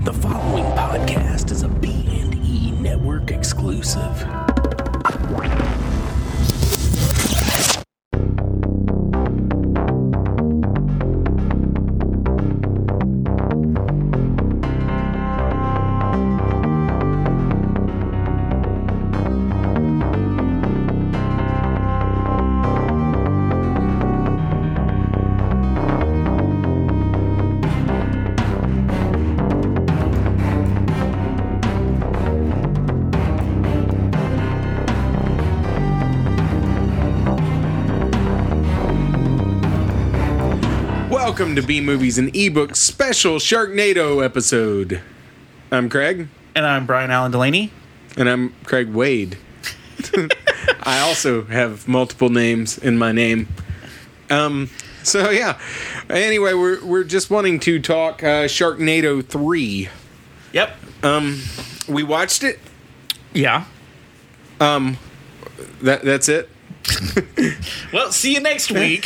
The following podcast is a B&E Network exclusive. Welcome to B Movies and eBooks special Sharknado episode. I'm Craig. And I'm Brian Allen Delaney. And I'm Craig Wade. I also have multiple names in my name. So yeah. Anyway, we're just wanting to talk Sharknado 3. Yep. We watched it. Yeah. That's it. Well, see you next week.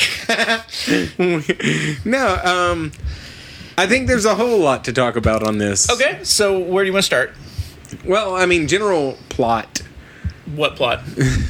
No, I think there's a whole lot to talk about on this. Okay, so where do you want to start? Well, I mean, general plot. What plot?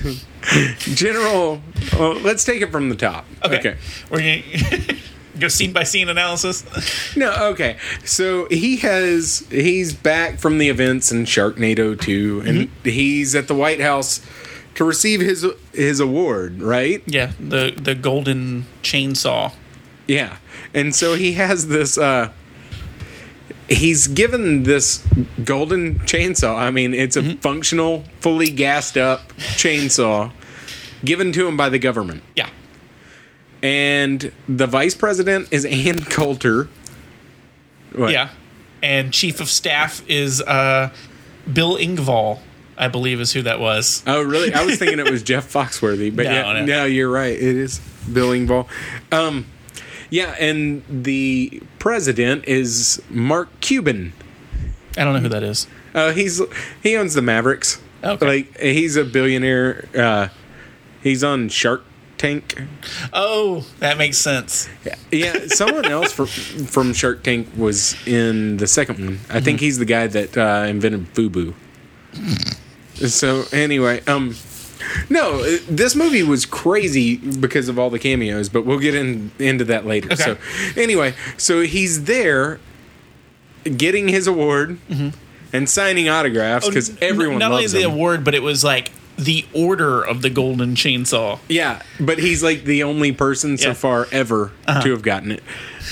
Let's take it from the top. Okay. We're going to go scene by scene analysis? No, okay. So he's back from the events in Sharknado 2, and he's at the White House to receive his award, right? Yeah, the golden chainsaw. Yeah. And so he has this he's given this golden chainsaw. I mean, it's a functional, fully gassed up chainsaw given to him by the government. Yeah. And the vice president is Ann Coulter. What? Yeah. And chief of staff is Bill Engvall, I believe is who that was. Oh, really? I was thinking it was Jeff Foxworthy, but no, you're right. It is Bill Engvall. Yeah, and the president is Mark Cuban. I don't know who that is. He owns the Mavericks. Okay. Like, he's a billionaire. He's on Shark Tank. Oh, that makes sense. Yeah, someone else from Shark Tank was in the second one. I think he's the guy that invented FUBU. So anyway, no, this movie was crazy because of all the cameos, but we'll get into that later. Okay. So anyway, so he's there getting his award and signing autographs because everyone not loves only the him. award, but it was like the order of the golden chainsaw. Yeah, but he's like the only person so far ever to have gotten it.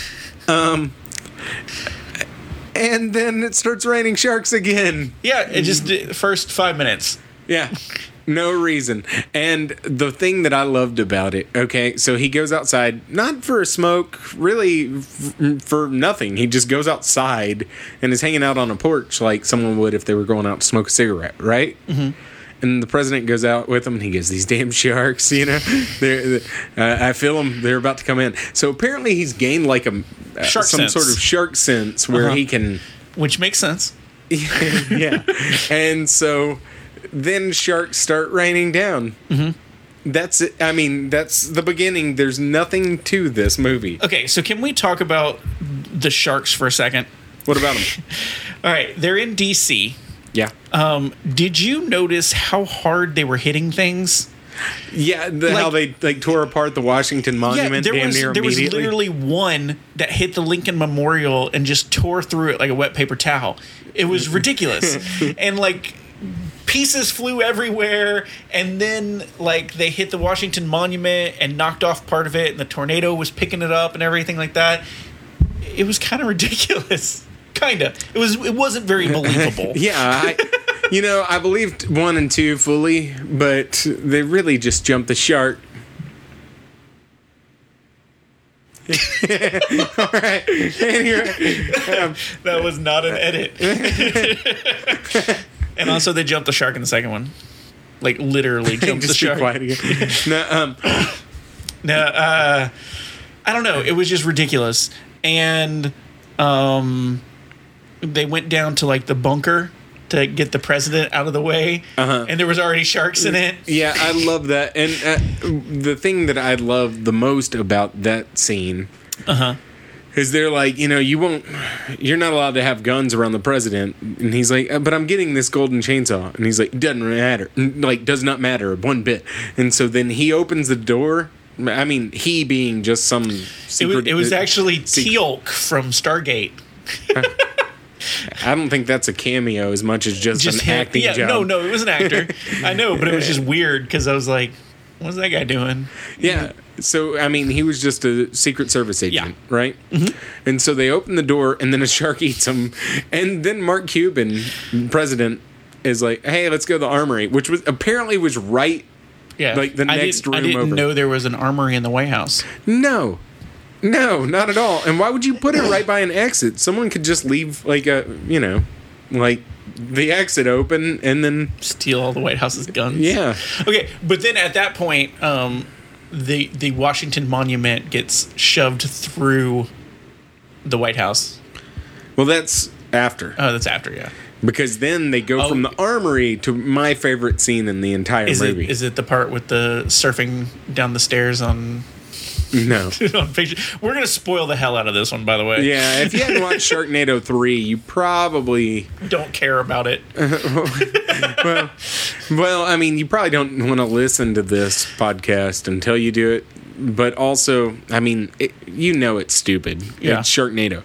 And then it starts raining sharks again. Yeah, it just first 5 minutes. Yeah, no reason. And the thing that I loved about it, okay, so he goes outside, not for a smoke, really for nothing. He just goes outside and is hanging out on a porch like someone would if they were going out to smoke a cigarette, right? Mm-hmm. And the president goes out with him, and he goes, "These damn sharks, you know, I feel them. They're about to come in." So apparently, he's gained like some sense. sort of shark sense where he can, which makes sense. Yeah. And so then sharks start raining down. Mm-hmm. That's it. I mean, that's the beginning. There's nothing to this movie. Okay, so can we talk about the sharks for a second? What about them? All right, they're in D.C. Yeah. Did you notice how hard they were hitting things? Yeah, how they tore apart the Washington Monument damn near there was immediately. literally one that hit the Lincoln Memorial and just tore through it like a wet paper towel. It was ridiculous. And like pieces flew everywhere, and then like they hit the Washington Monument and knocked off part of it, and the tornado was picking it up and everything like that. It was kind of ridiculous. Kinda. It wasn't very believable. Yeah, I believed 1 and 2 fully, but they really just jumped the shark. All right. Anyway, that was not an edit. And also, they jumped the shark in the second one. Like literally jumped the shark. Quiet again. No, I don't know. It was just ridiculous, and they went down to like the bunker to get the president out of the way, and there was already sharks in it. Yeah, I love that. And the thing that I love the most about that scene Is they're like, you're not allowed to have guns around the president. And he's like, but I'm getting this golden chainsaw. And he's like, doesn't matter. Like, does not matter one bit. And so then he opens the door. I mean, he being just some secret. It was actually Teal'c from Stargate. I don't think that's a cameo as much as just an acting job. No, it was an actor. I know, but it was just weird because I was like, what's that guy doing? Yeah. So, I mean, he was just a Secret Service agent, right? Mm-hmm. And so they open the door, and then a shark eats him. And then Mark Cuban, president, is like, hey, let's go to the armory, which was apparently was right, like the next room over. I didn't know there was an armory in the White House. No, not at all. And why would you put it right by an exit? Someone could just leave, like, the exit open and then steal all the White House's guns. Yeah. Okay, but then at that point, the Washington Monument gets shoved through the White House. Well, that's after. Oh, that's after, yeah. Because then they go from the armory to my favorite scene in the entire movie. Is it the part with the surfing down the stairs on... No. We're going to spoil the hell out of this one, by the way. Yeah, if you hadn't watched Sharknado 3, you probably... don't care about it. Well, I mean, you probably don't want to listen to this podcast until you do it. But also, I mean, it's stupid. Yeah. It's Sharknado.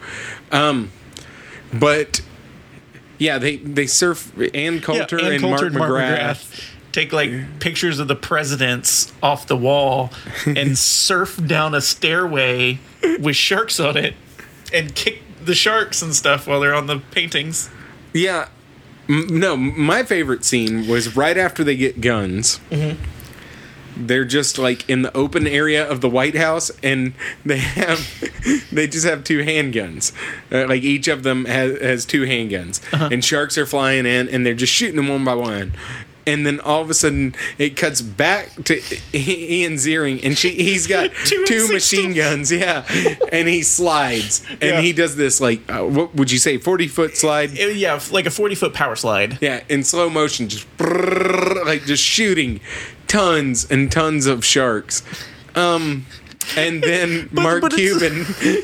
But, yeah, they surf Ann Coulter and Mark McGrath. Take pictures of the presidents off the wall and surf down a stairway with sharks on it and kick the sharks and stuff while they're on the paintings. Yeah. No, my favorite scene was right after they get guns. Mm-hmm. They're just in the open area of the White House, and they just have two handguns. Each of them has two handguns, and sharks are flying in, and they're just shooting them one by one. And then all of a sudden, it cuts back to Ian Ziering, and he's got two machine guns, and he slides, and he does this what would you say, 40-foot slide? Like a 40-foot power slide. Yeah, in slow motion, just shooting tons and tons of sharks. And then Mark Cuban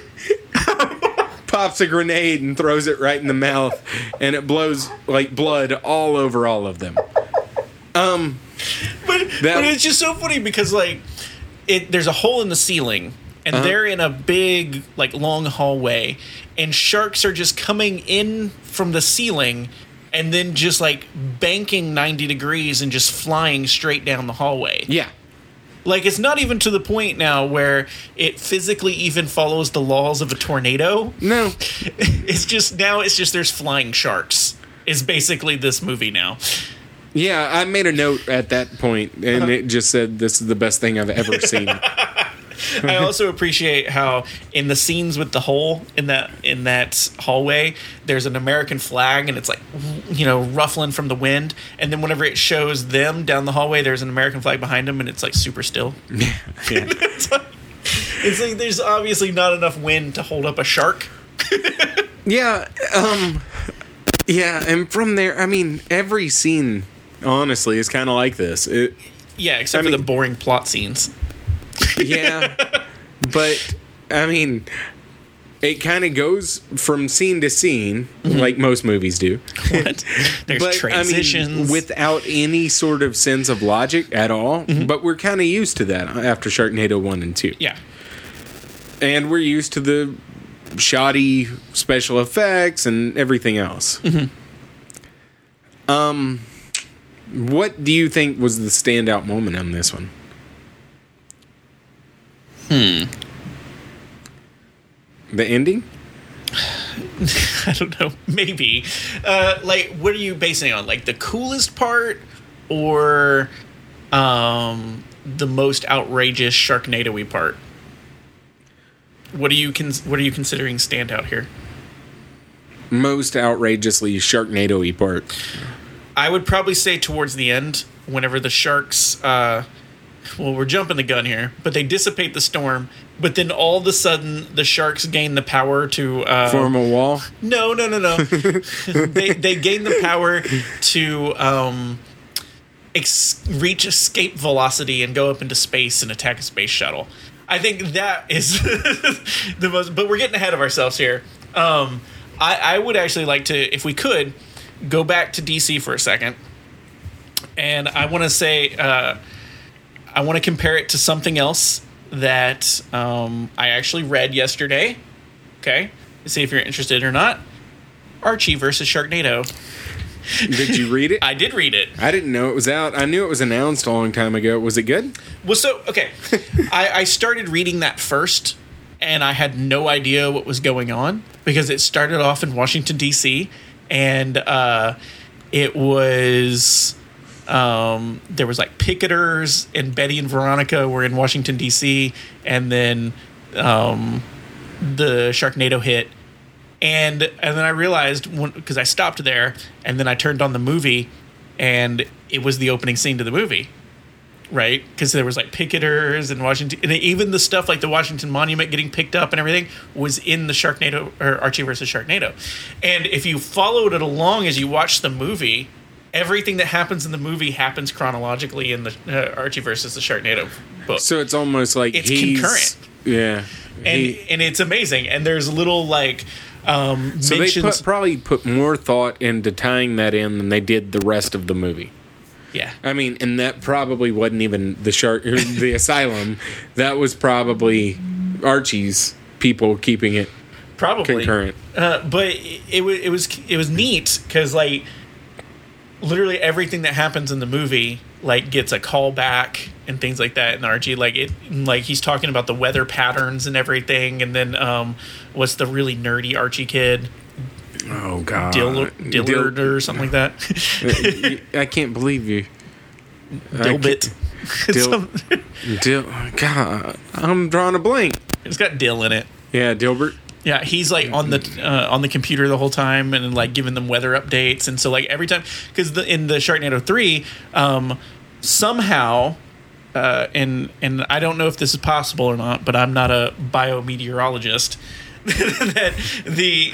pops a grenade and throws it right in the mouth, and it blows blood all over all of them. But it's just so funny because there's a hole in the ceiling and they're in a big long hallway and sharks are just coming in from the ceiling and then just banking 90 degrees and just flying straight down the hallway. Yeah. It's not even to the point now where it physically even follows the laws of a tornado. No. It's just there's flying sharks is basically this movie now. Yeah, I made a note at that point, and it just said, this is the best thing I've ever seen. I also appreciate how in the scenes with the hole in that hallway, there's an American flag, and it's ruffling from the wind. And then whenever it shows them down the hallway, there's an American flag behind them, and it's super still. Yeah. It's there's obviously not enough wind to hold up a shark. Yeah, yeah, and from there, I mean, every scene, honestly, is kind of like this. Except for the boring plot scenes. Yeah, but, I mean, it kind of goes from scene to scene, like most movies do. What? There's transitions. I mean, without any sort of sense of logic at all, but we're kind of used to that after Sharknado 1 and 2. Yeah. And we're used to the shoddy special effects and everything else. What do you think was the standout moment on this one? The ending? I don't know. Maybe. What are you basing it on? The coolest part or the most outrageous Sharknado-y part? What are you considering standout here? Most outrageously Sharknado-y part. I would probably say towards the end, whenever the sharks... we're jumping the gun here, but they dissipate the storm, but then all of a sudden the sharks gain the power to... form a wall? No. they gain the power to reach escape velocity and go up into space and attack a space shuttle. I think that is the most. But we're getting ahead of ourselves here. I would actually like to, if we could, go back to DC for a second, and I want to say I want to compare it to something else that I actually read yesterday. Okay, see if you're interested or not. Archie versus Sharknado. Did you read it? I did read it. I didn't know it was out. I knew it was announced a long time ago. Was it good? Well, so, okay. I started reading that first, and I had no idea what was going on because it started off in Washington, D.C., and it was... there was like picketers, and Betty and Veronica were in Washington, D.C., and then the Sharknado hit. And then I realized, because I stopped there, and then I turned on the movie, and it was the opening scene to the movie, right? Because there was like picketers in Washington, and even the stuff like the Washington Monument getting picked up and everything was in the Sharknado, or Archie versus Sharknado. And if you followed it along as you watched the movie, everything that happens in the movie happens chronologically in the Archie versus the Sharknado book. So it's almost like it's concurrent. Yeah. And it's amazing. And there's little like... so they probably put more thought into tying that in than they did the rest of the movie. Yeah, I mean, and that probably wasn't even the asylum. That was probably Archie's people keeping it probably concurrent. But it was neat because like literally everything that happens in the movie like gets a call back and things like that in Archie. Like he's talking about the weather patterns and everything, and then what's the really nerdy Archie kid? Oh God, Dillard or something like that. I can't believe you, Dilbit. God, I'm drawing a blank. It's got Dill in it. Yeah, Dilbert. Yeah, he's like on the computer the whole time and like giving them weather updates, and so like every time because in the Sharknado 3, somehow, and I don't know if this is possible or not, but I'm not a biometeorologist. That the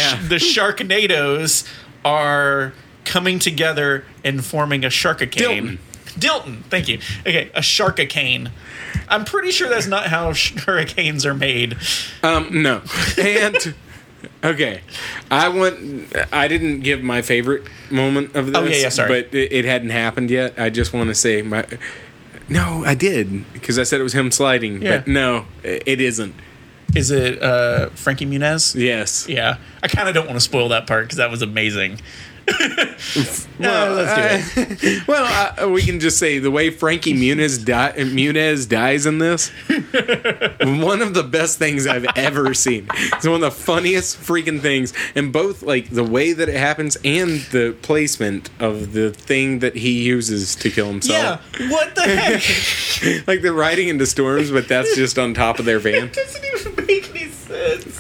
Sharknadoes are coming together and forming a Sharkicane. Dilton, thank you. Okay, a Sharkicane. I'm pretty sure that's not how hurricanes are made. No. And okay, I didn't give my favorite moment of this. Oh yeah, sorry. But it hadn't happened yet. I just want to say no, I did because I said it was him sliding. Yeah. But no, it isn't. Is it Frankie Muniz? Yes. Yeah. I kind of don't want to spoil that part because that was amazing. Well, let's do it. Well, we can just say the way Frankie Muniz dies in this, one of the best things I've ever seen. It's one of the funniest freaking things, and both like the way that it happens and the placement of the thing that he uses to kill himself. Yeah, what the heck? Like they're riding into storms, but that's just on top of their van. It doesn't even make any sense.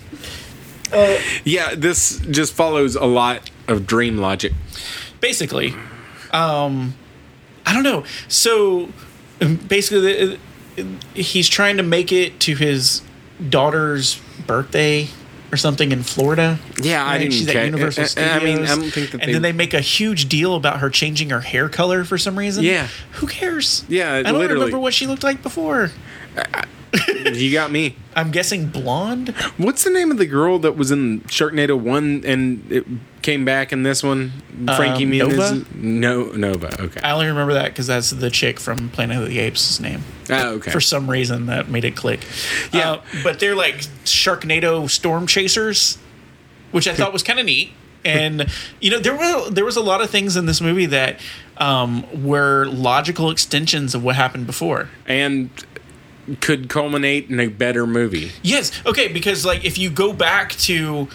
Yeah, this just follows a lot of dream logic. Basically, I don't know. So basically, he's trying to make it to his daughter's birthday or something in Florida. Yeah, right? I didn't. She's at Universal Studios. I mean, I don't think that. And then they make a huge deal about her changing her hair color for some reason. Yeah, who cares? Yeah, I don't literally. remember what she looked like before. You got me. I'm guessing blonde. What's the name of the girl that was in Sharknado 1 and it came back in this one? Frankie Muniz? Nova. Okay. I only remember that because that's the chick from Planet of the Apes' name. Oh, okay. For some reason, that made it click. Yeah. But they're like Sharknado storm chasers, which I thought was kind of neat. And, you know, there was a lot of things in this movie that were logical extensions of what happened before. And could culminate in a better movie. Yes. Okay, because, like, if you go back to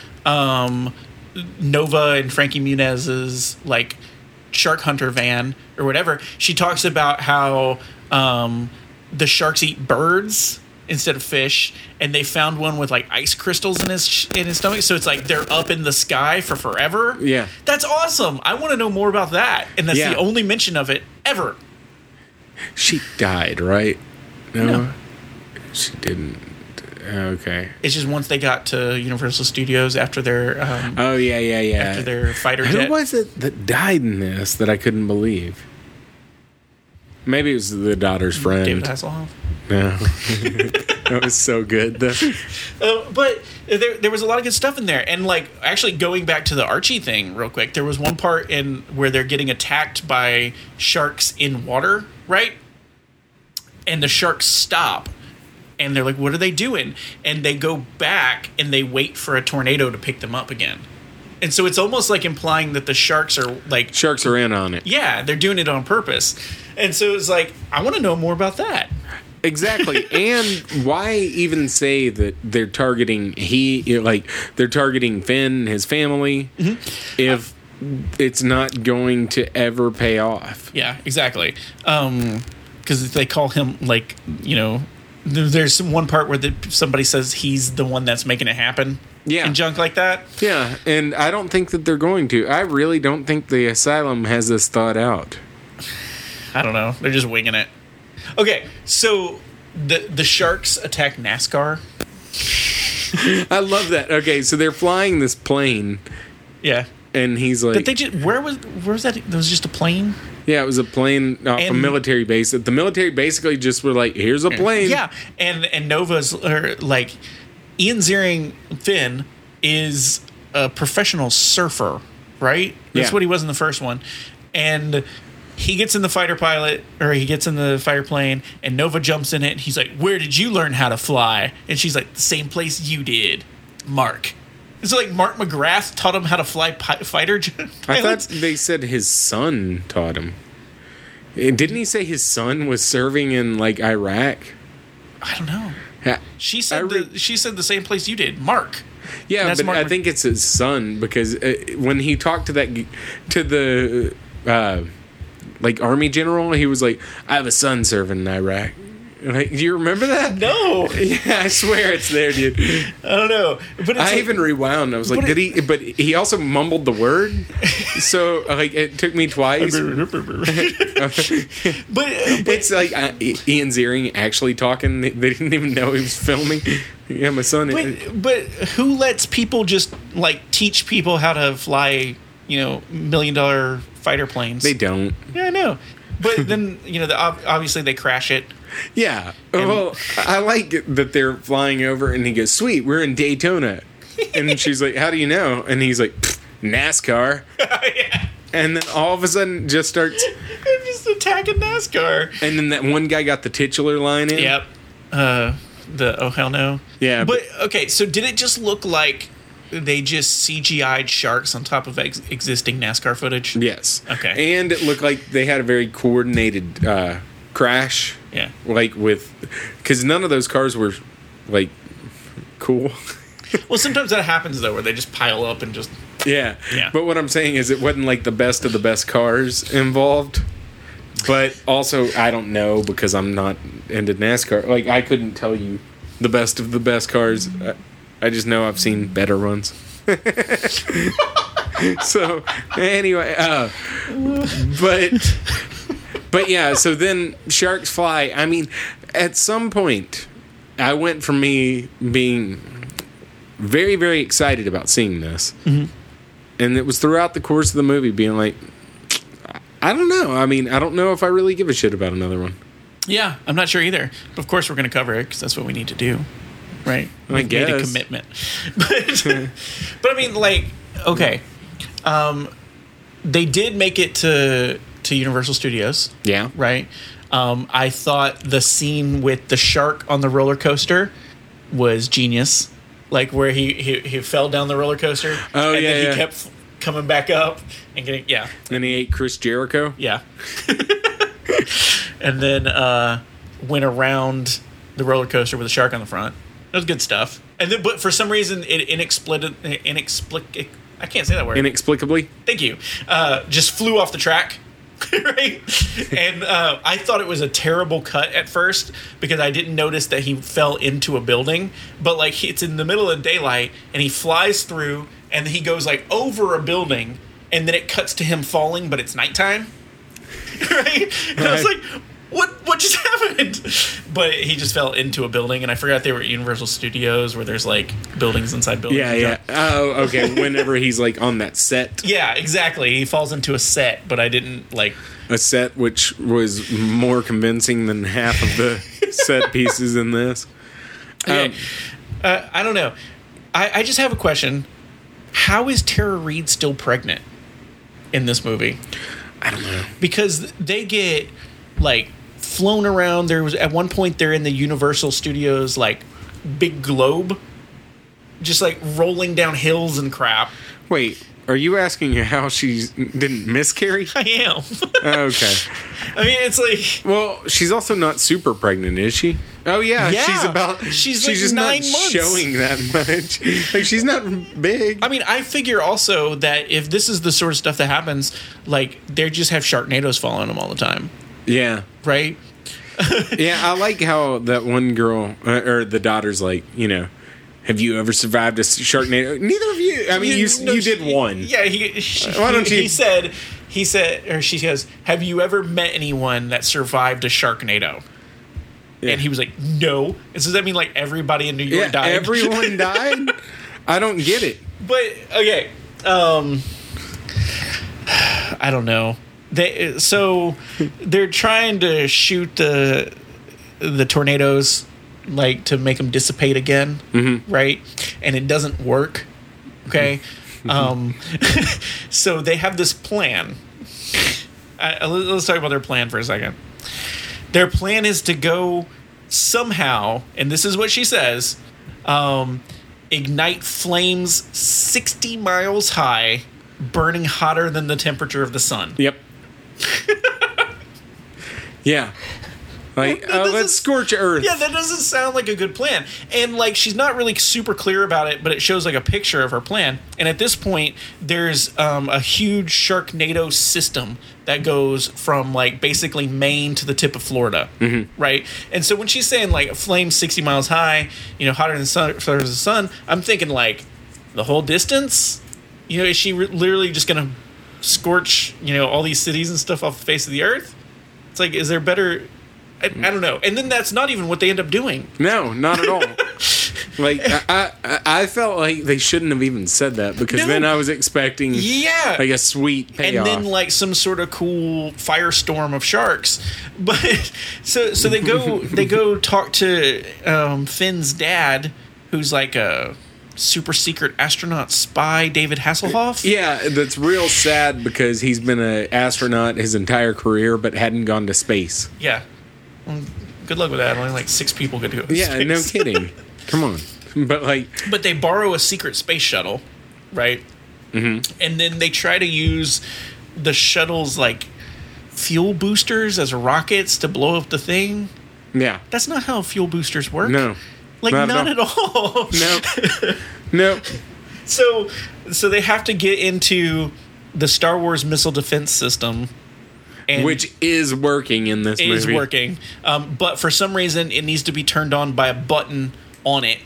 Nova and Frankie Muniz's, like, shark hunter van or whatever, she talks about how the sharks eat birds instead of fish, and they found one with, like, ice crystals in his stomach, so it's like they're up in the sky for forever. Yeah. That's awesome. I want to know more about that, and that's Yeah. the only mention of it ever. She died, right? No. She didn't. Okay. It's just once they got to Universal Studios after their Oh, yeah. after their fighter jet. Who was it that died in this that I couldn't believe? Maybe it was the daughter's friend. David Hasselhoff. No. That was so good. But there was a lot of good stuff in there. And, like, actually going back to the Archie thing real quick, there was one part in where they're getting attacked by sharks in water, right? And the sharks stop. And they're like, what are they doing? And they go back and they wait for a tornado to pick them up again. And so it's almost like implying that the sharks are, like... Sharks are in on it. Yeah, they're doing it on purpose. And so it's like, I want to know more about that. Exactly. And why even say that they're targeting they're targeting Finn and his family if it's not going to ever pay off? Yeah, exactly. Because they call him, like, you know, there's one part where somebody says he's the one that's making it happen. Yeah. And junk like that. Yeah, and I don't think that they're going to. I really don't think the Asylum has this thought out. I don't know. They're just winging it. Okay, so the sharks attack NASCAR. I love that. Okay, so they're flying this plane. Yeah. And he's like... But they just... Where was that? It was just a plane? Yeah, it was a plane off a military base. The military basically just were like, here's a plane. Yeah, and Nova's... like, Ian Ziering Finn is a professional surfer, right? That's what he was in the first one. And... he gets in the fighter plane, and Nova jumps in it, and he's like, where did you learn how to fly? And she's like, the same place you did, Mark. It's like Mark McGrath taught him how to fly fighter pilots. I thought they said his son taught him. Didn't he say his son was serving in, like, Iraq? I don't know. Yeah. She said the same place you did, Mark. Yeah, but I think it's his son, because when he talked to the like army general, he was like, I have a son serving in Iraq. Like, do you remember that? No. Yeah, I swear it's there, dude. I don't know. But I even rewound. I was like, did he? But he also mumbled the word. So, like, it took me twice. but it's like Ian Ziering actually talking. They didn't even know he was filming. Yeah, my son. But who lets people just, like, teach people how to fly, you know, $1 million fighter planes? They don't. Yeah, I know. But then, you know, obviously they crash it. Yeah. Well, I like that they're flying over, and he goes, sweet, we're in Daytona. And she's like, how do you know? And he's like, NASCAR. Yeah. And then all of a sudden just starts... They're just attacking NASCAR. And then that one guy got the titular line in. Yep. The oh, hell no. Yeah. But, okay, so did it just look like they just CGI'd sharks on top of existing NASCAR footage? Yes. Okay. And it looked like they had a very coordinated crash. Yeah. Like with... Because none of those cars were, like, cool. Well, sometimes that happens, though, where they just pile up and just... Yeah. Yeah. But what I'm saying is it wasn't, like, the best of the best cars involved. But also, I don't know, because I'm not into NASCAR. Like, I couldn't tell you the best of the best cars. I just know I've seen better ones. So, anyway, but yeah, so then sharks fly. I mean, at some point, I went from me being very, very excited about seeing this, and it was throughout the course of the movie being like, I don't know. I mean, I don't know if I really give a shit about another one. Yeah, I'm not sure either. But of course, we're going to cover it because that's what we need to do, right? I guess. Made a commitment. But I mean, like, okay, they did make it to Universal Studios. Yeah. Right. I thought the scene with the shark on the roller coaster was genius. Like where he fell down the roller coaster. Oh, and yeah, then yeah. he kept coming back up and getting, yeah. And he ate Chris Jericho. Yeah. And then went around the roller coaster with a shark on the front. That was good stuff. And then, but for some reason, it I can't say that word. Inexplicably. Thank you. Just flew off the track. Right? And I thought it was a terrible cut at first because I didn't notice that he fell into a building. But like it's in the middle of daylight and he flies through and he goes like over a building and then it cuts to him falling, but it's nighttime. Right? And I was like, what just happened? But he just fell into a building, and I forgot they were at Universal Studios where there's like buildings inside buildings. Yeah, yeah. Oh, okay. Whenever he's like on that set. Yeah, exactly. He falls into a set, but I didn't like a set which was more convincing than half of the set pieces in this. Okay. I don't know. I just have a question. How is Tara Reid still pregnant in this movie? I don't know. Because they get, like, flown around. There was, at one point, they're in the Universal Studios, like, big globe. Just, like, rolling down hills and crap. Wait, are you asking how she didn't miscarry? I am. Okay. I mean, it's like... Well, she's also not super pregnant, is she? Oh, yeah. Yeah. She's like just 9 not months. showing that much. Like, she's not big. I mean, I figure also that if this is the sort of stuff that happens, like, they just have Sharknadoes following them all the time. Yeah. Right? Yeah, I like how that one girl, or the daughter's like, you know, have you ever survived a Sharknado? Neither of you. I mean, you did one. Yeah, Why don't you? He said, or she says, have you ever met anyone that survived a Sharknado? Yeah. And he was like, no. And so does that mean like everybody in New York Yeah, died? everyone died? I don't get it. But, okay. I don't know. So they're trying to shoot the tornadoes, like, to make them dissipate again, right? And it doesn't work. Okay. So they have this plan. Let's talk about their plan for a second. Their plan is to go somehow, and this is what she says, ignite flames 60 miles high, burning hotter than the temperature of the sun. Yep. Yeah. Like, let's scorch Earth. Yeah, that doesn't sound like a good plan. And, like, she's not really super clear about it, but it shows, like, a picture of her plan. And at this point, there's a huge Sharknado system that goes from, like, basically Maine to the tip of Florida, right? And so when she's saying, like, flame 60 miles high, you know, hotter than the sun, I'm thinking, like, the whole distance? You know, is she literally just going to scorch, you know, all these cities and stuff off the face of the earth? It's like, is there better... I don't know. And then that's not even what they end up doing. No, not at all. Like, I felt like they shouldn't have even said that, because then I was expecting like a sweet payoff. And then like some sort of cool firestorm of sharks. But so they go talk to Finn's dad, who's like a super secret astronaut spy, David Hasselhoff. Yeah, that's real sad, because he's been an astronaut his entire career but hadn't gone to space. Yeah. Well, good luck with that. Only like 6 people get to go to Yeah, space. no kidding. Come on. But they borrow a secret space shuttle, right? Mm-hmm. And then they try to use the shuttle's like fuel boosters as rockets to blow up the thing. Yeah. That's not how fuel boosters work. No. Like, not at all. No. So they have to get into the Star Wars missile defense system. Which is working in this movie. Is working. But for some reason, it needs to be turned on by a button on it.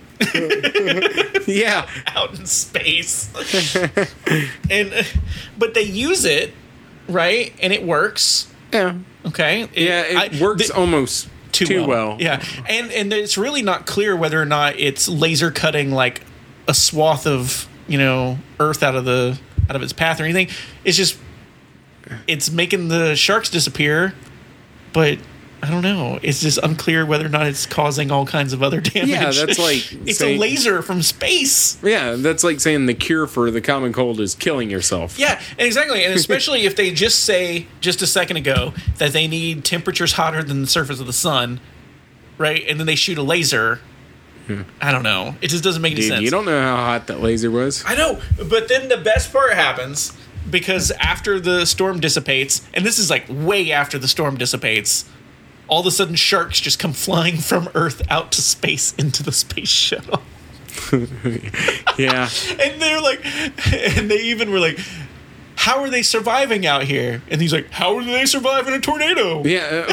Yeah. Out in space. But they use it, right? And it works. Yeah. Okay. It works almost too well. Yeah. And it's really not clear whether or not it's laser cutting like a swath of, you know, Earth out of its path or anything. It's just it's making the sharks disappear, but I don't know. It's just unclear whether or not it's causing all kinds of other damage. Yeah, that's like it's a laser from space. Yeah, that's like saying the cure for the common cold is killing yourself. Yeah, exactly. And especially if they just say just a second ago that they need temperatures hotter than the surface of the sun, right? And then they shoot a laser. I don't know. It just doesn't make any sense. You don't know how hot that laser was. I know, but then the best part happens. Because after the storm dissipates, and this is like way after the storm dissipates, all of a sudden sharks just come flying from Earth out to space into the space shuttle. Yeah. And they're like, and they even were like, how are they surviving out here? And he's like, how are they surviving a tornado? Yeah,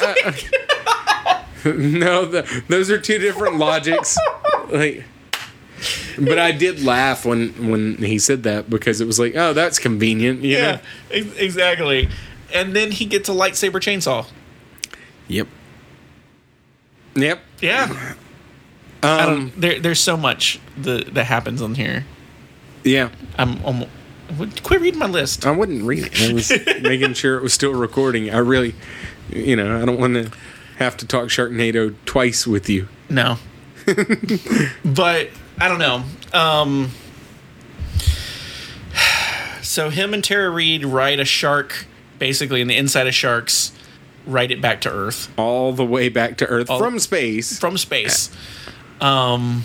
no, those are two different logics. Like... But I did laugh when he said that, because it was like, oh, that's convenient. You know? Exactly. And then he gets a lightsaber chainsaw. Yep. Yeah. There's so much that happens on here. Yeah. Quit reading my list. I wouldn't read it. I was making sure it was still recording. I really, I don't want to. have to talk Sharknado twice with you. No. But I don't know. So him and Tara Reid ride a shark, basically in the inside of sharks, ride it back to Earth. All the way back to Earth from space. From space. And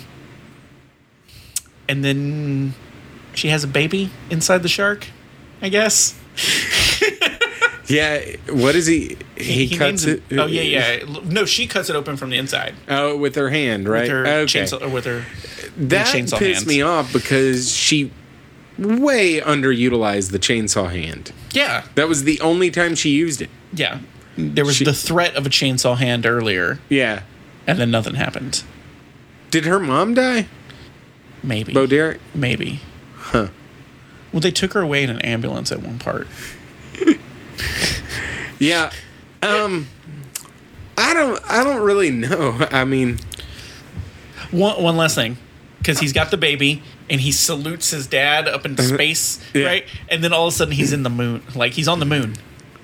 then she has a baby inside the shark, I guess. Yeah, what is he? He cuts it. Oh yeah. No, she cuts it open from the inside. Oh, with her hand, right? With her okay. chainsaw, or with her that chainsaw pissed hands. me off because she way underutilized the chainsaw hand. Yeah, That was the only time she used it. yeah. There was the threat of a chainsaw hand earlier, Yeah. and then nothing happened. Did her mom die? Maybe. Bo Derek? Maybe. Huh. Well, they took her away in an ambulance at one part. Yeah. I don't really know. I mean, One last thing, because he's got the baby and he salutes his dad up into space, Yeah. right? And then all of a sudden he's in the moon, like he's on the moon.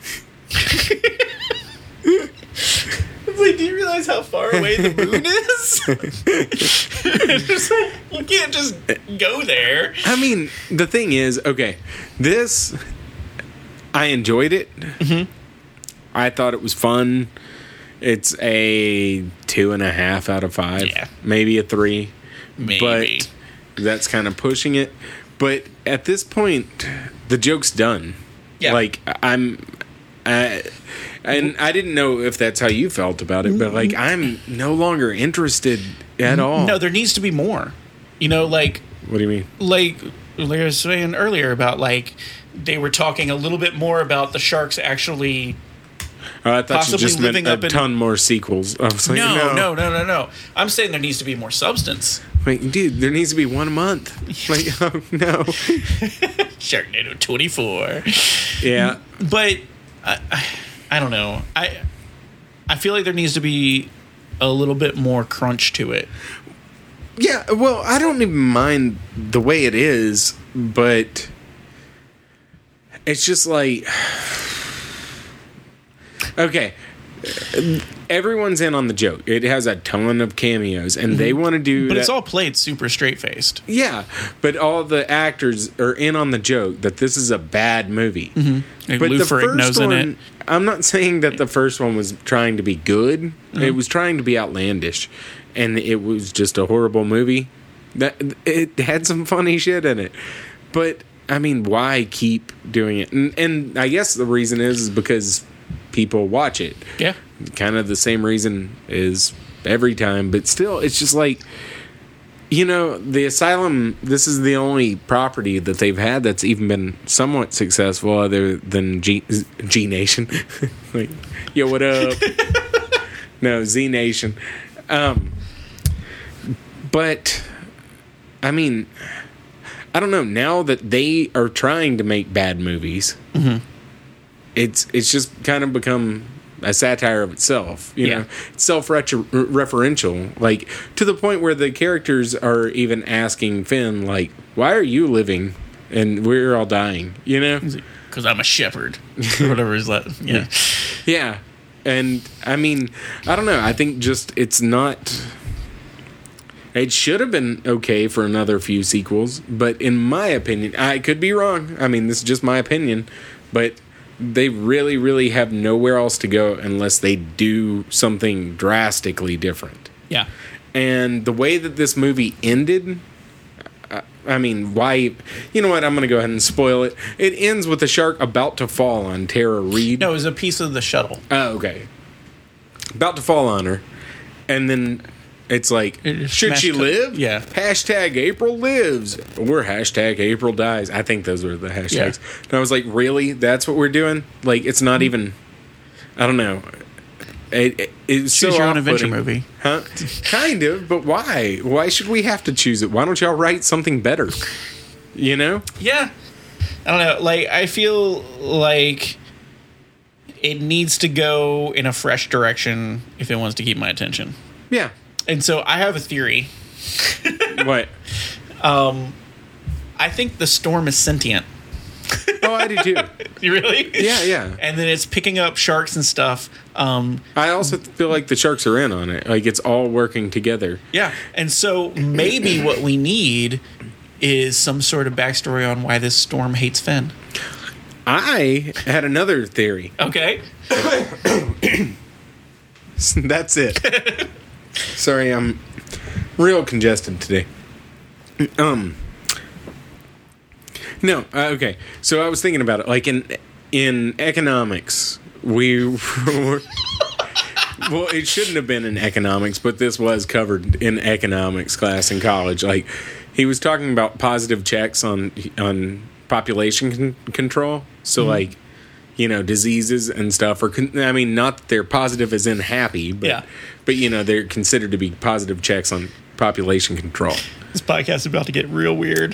It's like, do you realize how far away the moon is? It's just like, you can't just go there. I mean, the thing is, okay, this, I enjoyed it. Mm-hmm. I thought it was fun. It's a 2.5 out of 5. Yeah. Maybe a 3. Maybe. But that's kind of pushing it. But at this point, the joke's done. Yeah. Like, and I didn't know if that's how you felt about it, but like, I'm no longer interested at all. No, there needs to be more. You know, like What do you mean? like I was saying earlier about like they were talking a little bit more about the sharks actually. Oh, I thought you Possibly just meant living a up in- ton more sequels. I was like, No. I'm saying there needs to be more substance. Like, dude, there needs to be one a month. Like, oh, no. Sharknado 24. Yeah. But I don't know. I feel like there needs to be a little bit more crunch to it. Yeah, well, I don't even mind the way it is, but it's just like, okay, everyone's in on the joke. It has a ton of cameos, and they want to do But that. it's all played super straight-faced. Yeah, but all the actors are in on the joke that this is a bad movie. Like But Lou the Ferrigno's first in one, it. I'm not saying that the first one was trying to be good. It was trying to be outlandish, and it was just a horrible movie. That it had some funny shit in it, but I mean, why keep doing it? And I guess the reason is because people watch it. Yeah. Kind of the same reason is every time, but still, it's just like, you know, the Asylum, this is the only property that they've had that's even been somewhat successful other than G Nation. Like, yo, what up? No, Z Nation. But, I mean, I don't know. Now that they are trying to make bad movies, it's just kind of become a satire of itself. You know, it's self-referential, like to the point where the characters are even asking Finn, like, "Why are you living and we're all dying?" You know, Because I'm a shepherd. Or whatever is that. Yeah. yeah. And I mean, I don't know. I think just it's not. It should have been okay for another few sequels, but in my opinion, I could be wrong. I mean, this is just my opinion, but they really, really have nowhere else to go unless they do something drastically different. Yeah. And the way that this movie ended, I mean, why? You know what? I'm going to go ahead and spoil it. It ends with a shark about to fall on Tara Reid. No, it was a piece of the shuttle. Oh, okay. About to fall on her. And then it's like, It should she smashed live? yeah. Hashtag April lives. Or hashtag April dies. I think those were the hashtags. Yeah. And I was like, really? That's what we're doing? Like, it's not even, I don't know. It's so Choose your own adventure off-putting. movie. Huh? Kind of, but why? Why should we have to choose it? Why don't y'all write something better? You know? Yeah. I don't know. Like, I feel like it needs to go in a fresh direction if it wants to keep my attention. Yeah. And so I have a theory. What? I think the storm is sentient. Oh, I do too. You really? Yeah. And then it's picking up sharks and stuff. I also feel like the sharks are in on it. Like it's all working together. Yeah. And so maybe what we need is some sort of backstory on why this storm hates Finn. I had another theory. Okay. That's it. Sorry, I'm real congested today. No, okay. So I was thinking about it. Like in economics, we were. Well, it shouldn't have been in economics, but this was covered in economics class in college. Like he was talking about positive checks on population control. So like, diseases and stuff are. I mean, not that they're positive as in happy, but but they're considered to be positive checks on population control. This podcast is about to get real weird.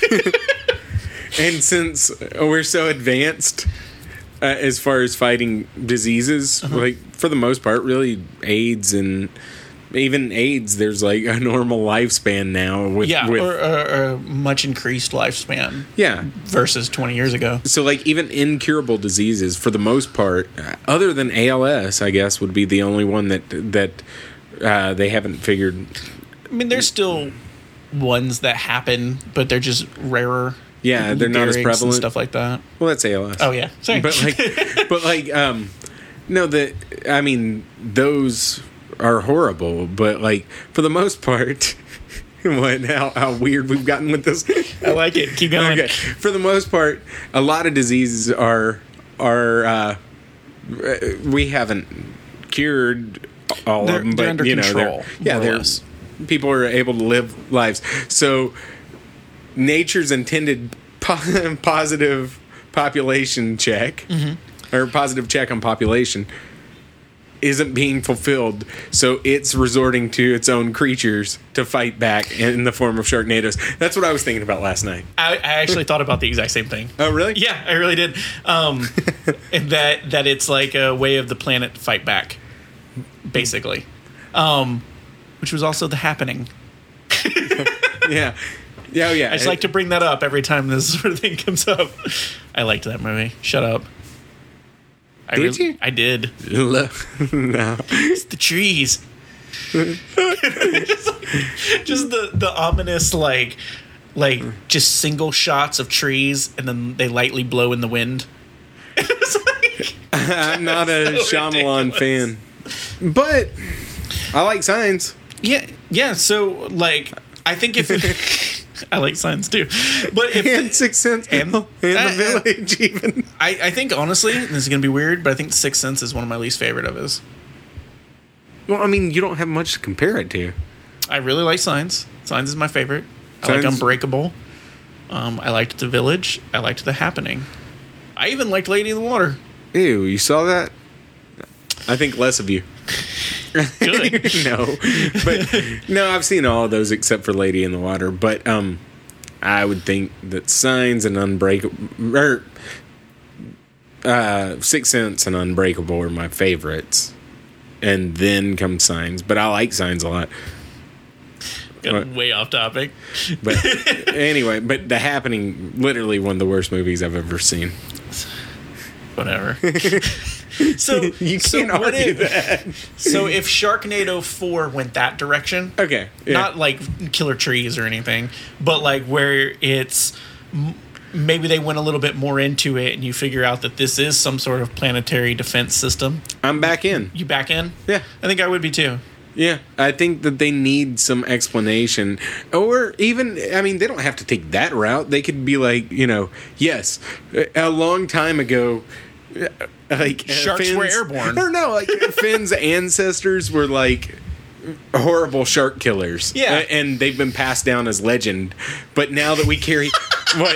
And since we're so advanced as far as fighting diseases, like for the most part, really AIDS and even AIDS, there's like a normal lifespan now. With or a much increased lifespan. Yeah. Versus 20 years ago. So like even incurable diseases, for the most part, other than ALS, I guess would be the only one that they haven't figured. I mean, there's still ones that happen, but they're just rarer. Yeah, they're not as prevalent and stuff like that. Well, that's ALS. Oh yeah, sorry. But I mean, those are horrible. But like for the most part, how weird we've gotten with this. I like it. Keep going. Okay. For the most part, a lot of diseases are we haven't cured all of them, they're but under control. People are able to live lives. So nature's intended positive population check or positive check on population isn't being fulfilled, so it's resorting to its own creatures to fight back in the form of Sharknadoes. That's what I was thinking about last night. I actually thought about the exact same thing. Oh, really? Yeah, I really did. And that it's like a way of the planet to fight back, basically. Which was also The Happening. Yeah. Yeah, yeah. I just like to bring that up every time this sort of thing comes up. I liked that movie. Shut up. Did you? I did. No. It's the trees. just the ominous like just single shots of trees and then they lightly blow in the wind. I'm not a Shyamalan fan, but I like Signs. Yeah. So like, I think if I like Signs too, but and Sixth Sense and The Village even. I think honestly, this is gonna be weird, but I think The Sixth Sense is one of my least favorite of his. Well, I mean, you don't have much to compare it to. I really like Signs. Signs is my favorite. I like Unbreakable. I liked The Village. I liked The Happening. I even liked Lady in the Water. Ew, you saw that? I think less of you. Good. No, I've seen all of those except for Lady in the Water. But I would think that Signs and Unbreakable, Sixth Sense and Unbreakable are my favorites, and then comes Signs. But I like Signs a lot. Got way off topic. But anyway, but The Happening, literally one of the worst movies I've ever seen. Whatever. So you can't argue that. So if Sharknado 4 went that direction, okay, not like Killer Trees or anything, but like where it's maybe they went a little bit more into it, and you figure out that this is some sort of planetary defense system. I'm back in. You back in? Yeah, I think I would be too. Yeah, I think that they need some explanation. Or even, I mean, they don't have to take that route. They could be like, yes, a long time ago, like sharks were airborne. Or no, like Finn's ancestors were like horrible shark killers. Yeah. And they've been passed down as legend. But now that we carry... what?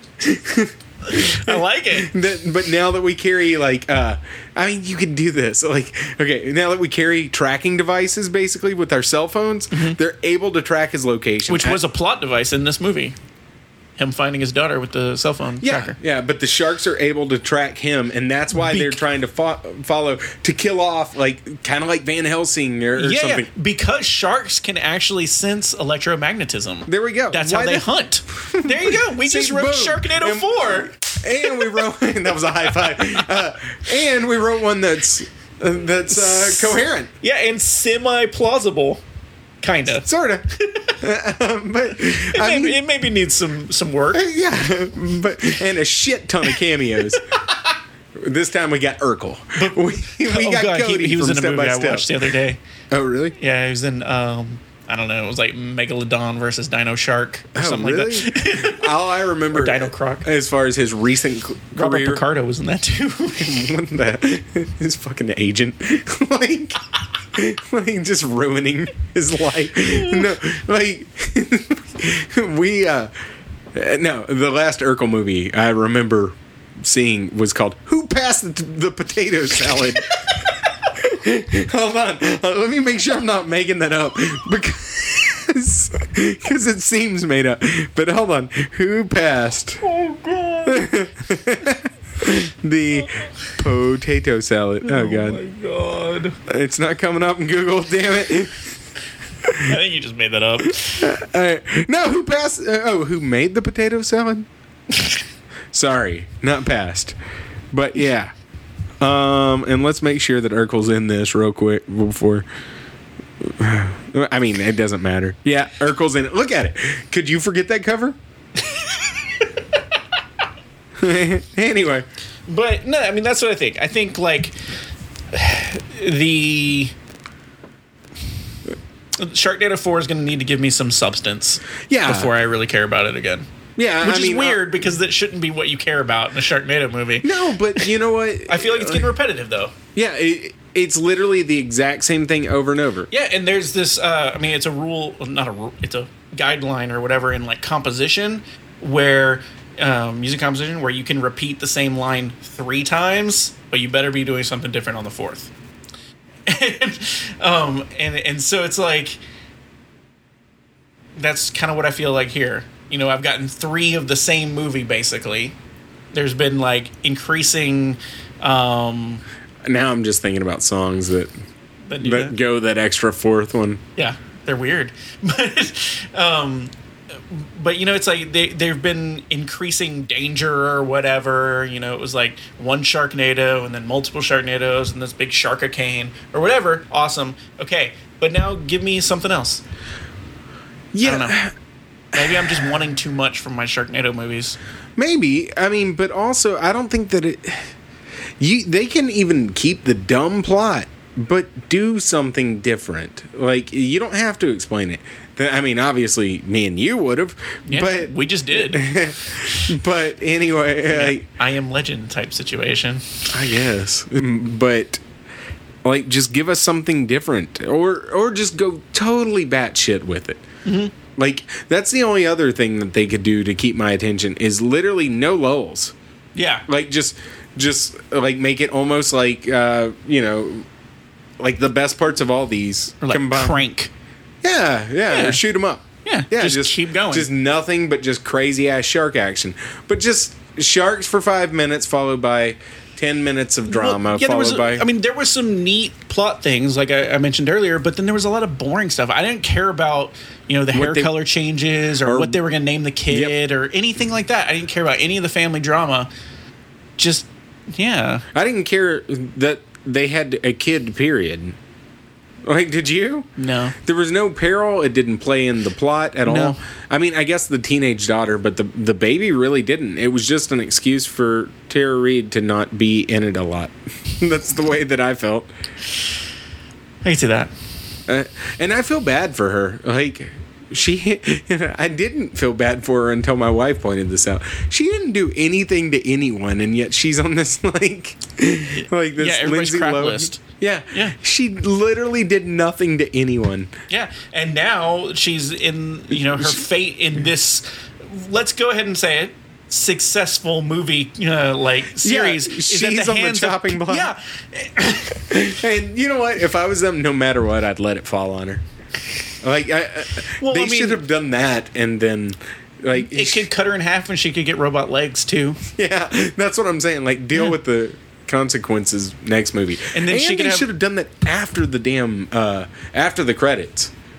I like it. But now that we carry, like, I mean, you can do this. Like, okay, now that we carry tracking devices, basically, with our cell phones, they're able to track his location. Which was a plot device in this movie. Him finding his daughter with the cell phone tracker. Yeah, but the sharks are able to track him, and that's why they're trying to follow, to kill off, like, kind of like Van Helsing or something. Yeah, because sharks can actually sense electromagnetism. There we go. That's how they hunt. There you go. We just wrote Sharknado 4. And we wrote that was a high five. And we wrote one that's coherent. Yeah, and semi-plausible, kind of. Sort of. But It maybe needs some work. Yeah, and a shit ton of cameos. This time we got Urkel. We got Cody he was from in a Step movie by I Step. watched the other day. Oh, really? Yeah, he was in, I don't know, it was like Megalodon versus Dino Shark or something like that. All I remember, Or Dino Croc. as far as his recent Robert career, Picardo was in that too. his fucking agent, like just ruining his life. No, like no, the last Urkel movie I remember seeing was called "Who Passed the Potato Salad." Hold on, let me make sure I'm not making that up because it seems made up. But hold on, who passed the potato salad? Oh god, my God. it's not coming up in Google. Damn it. I think you just made that up. No, who passed? Who made the potato salad? Sorry, not passed. But yeah. And let's make sure that Urkel's in this real quick before. I mean, it doesn't matter. Yeah, Urkel's in it. Look at it. Could you forget that cover? Anyway. But no, I mean, that's what I think. I think like the Sharknado 4 is going to need to give me some substance before I really care about it again. Yeah, Which is weird because that shouldn't be what you care about in a Sharknado movie. No, but you know what? I feel like it's getting repetitive though. Yeah, it's literally the exact same thing over and over. Yeah, and there's this. I mean, it's a rule, not a rule. It's a guideline or whatever in like composition, where music composition, where you can repeat the same line 3 times, but you better be doing something different on the 4th. And so it's like that's kind of what I feel like here. You know, I've gotten 3 of the same movie basically. There's been like increasing. Now I'm just thinking about songs that go that extra 4th one. Yeah, they're weird, but you know, it's like they've been increasing danger or whatever. You know, it was like one Sharknado and then multiple Sharknadoes and this big Sharkicane or whatever. Awesome. Okay, but now give me something else. Yeah. I don't know. Maybe I'm just wanting too much from my Sharknado movies. Maybe. I mean, but also I don't think that they can even keep the dumb plot, but do something different. Like, you don't have to explain it. I mean, obviously, me and you would have, but we just did. But anyway, I Am Legend type situation, I guess. But like, just give us something different, or just go totally batshit with it. Mm-hmm. Like, that's the only other thing that they could do to keep my attention is literally no lulls. Yeah, like just like make it almost like you know, like the best parts of all these or like combined. Crank. Yeah, or shoot 'em up. Yeah, just keep going. Just nothing but just crazy ass shark action. But just sharks for 5 minutes, followed by 10 minutes of drama, followed by. I mean, there was some neat plot things, like I mentioned earlier, but then there was a lot of boring stuff. I didn't care about, you know, the hair color changes or what they were going to name the kid or anything like that. I didn't care about any of the family drama. Just, yeah. I didn't care that they had a kid, period. Like, did you? No. There was no peril. It didn't play in the plot at all. I mean, I guess the teenage daughter, but the baby really didn't. It was just an excuse for Tara Reid to not be in it a lot. That's the way that I felt. I can see that. And I feel bad for her. Like, I didn't feel bad for her until my wife pointed this out. She didn't do anything to anyone, and yet she's on this like this everybody's Lindsay crap Lohan list. Yeah. She literally did nothing to anyone. Yeah, and now she's in, you know, her fate in this. Let's go ahead and say it. Successful movie series. Yeah, she's on the chopping block. Yeah, and you know what? If I was them, no matter what, I'd let it fall on her. Like, they should have done that, and then like it could cut her in half, and she could get robot legs too. Yeah, that's what I'm saying. Like, deal with the consequences next movie, and then they should have done that after the damn after the credits.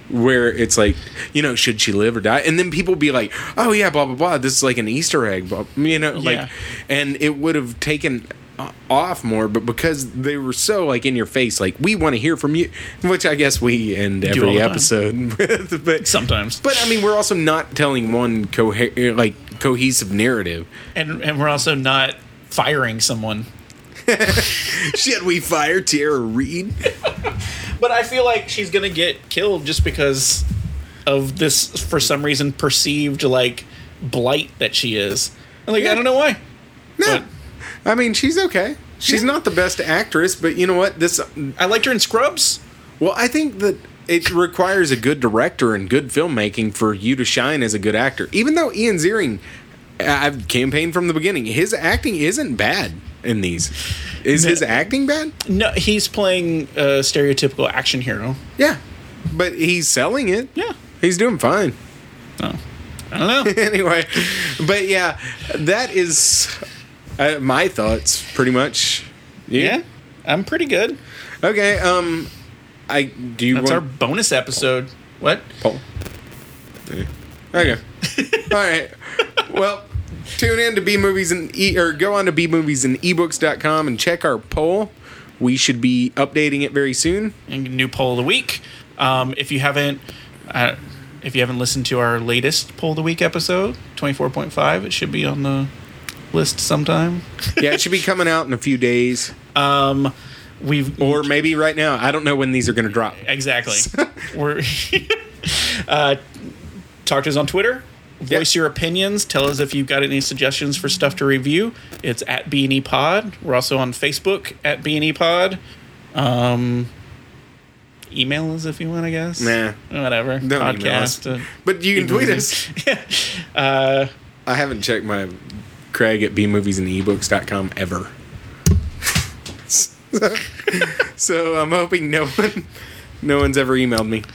where it's like, you know, should she live or die? And then people be like, oh yeah, blah blah blah, this is like an Easter egg, you know, like, and it would have taken off more, but because they were so like in your face, like, we want to hear from you, which I guess we end every episode with, but sometimes. But I mean, we're also not telling one cohesive narrative, and we're also not firing someone. Should we fire Tara Reid? But I feel like she's gonna get killed just because of this, for some reason, perceived like blight that she is. Like, I don't know why. No, I mean, she's okay. She's not the best actress, but you know what? I liked her in Scrubs. Well, I think that it requires a good director and good filmmaking for you to shine as a good actor. Even though Ian Ziering, I've campaigned from the beginning, his acting isn't bad in these. Is his acting bad? No, he's playing a stereotypical action hero. Yeah, but he's selling it. Yeah. He's doing fine. Oh, I don't know. Anyway, but yeah, that is my thoughts, pretty much. Yeah, I'm pretty good. Okay, That's our bonus episode. What? Poll. Yeah. Okay. All right. Well, tune in to B Movies and go on to bmoviesandebooks.com and check our poll. We should be updating it very soon. And new poll of the week. If you haven't listened to our latest poll of the week episode, 24.5, it should be on the list sometime. Yeah, it should be coming out in a few days. Or maybe right now. I don't know when these are going to drop. Exactly. We're talk to us on Twitter. Voice your opinions. Tell us if you've got any suggestions for stuff to review. It's at B&E Pod. We're also on Facebook at B&E Pod. Email us if you want, I guess. Nah. Whatever. Don't podcast. But you can tweet us. I haven't checked my Craig at bmoviesandebooks.com ever. So I'm hoping no one's ever emailed me.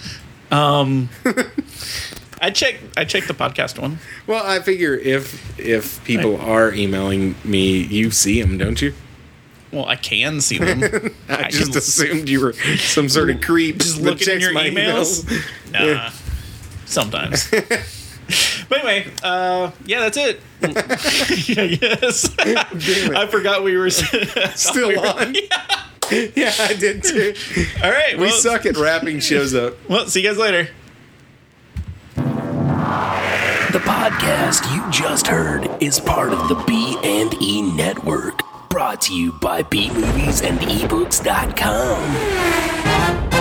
I check the podcast one. Well, I figure if people are emailing me, you see them, don't you? Well, I can see them. I just assumed you were some sort of creep. Just looking at your emails? Nah. Yeah. Sometimes. But anyway, yeah, that's it. Yes. I forgot we were still on. Yeah, I did too. All right. We suck at wrapping shows up. Well, see you guys later. The podcast you just heard is part of the B&E Network, brought to you by bmoviesandebooks.com.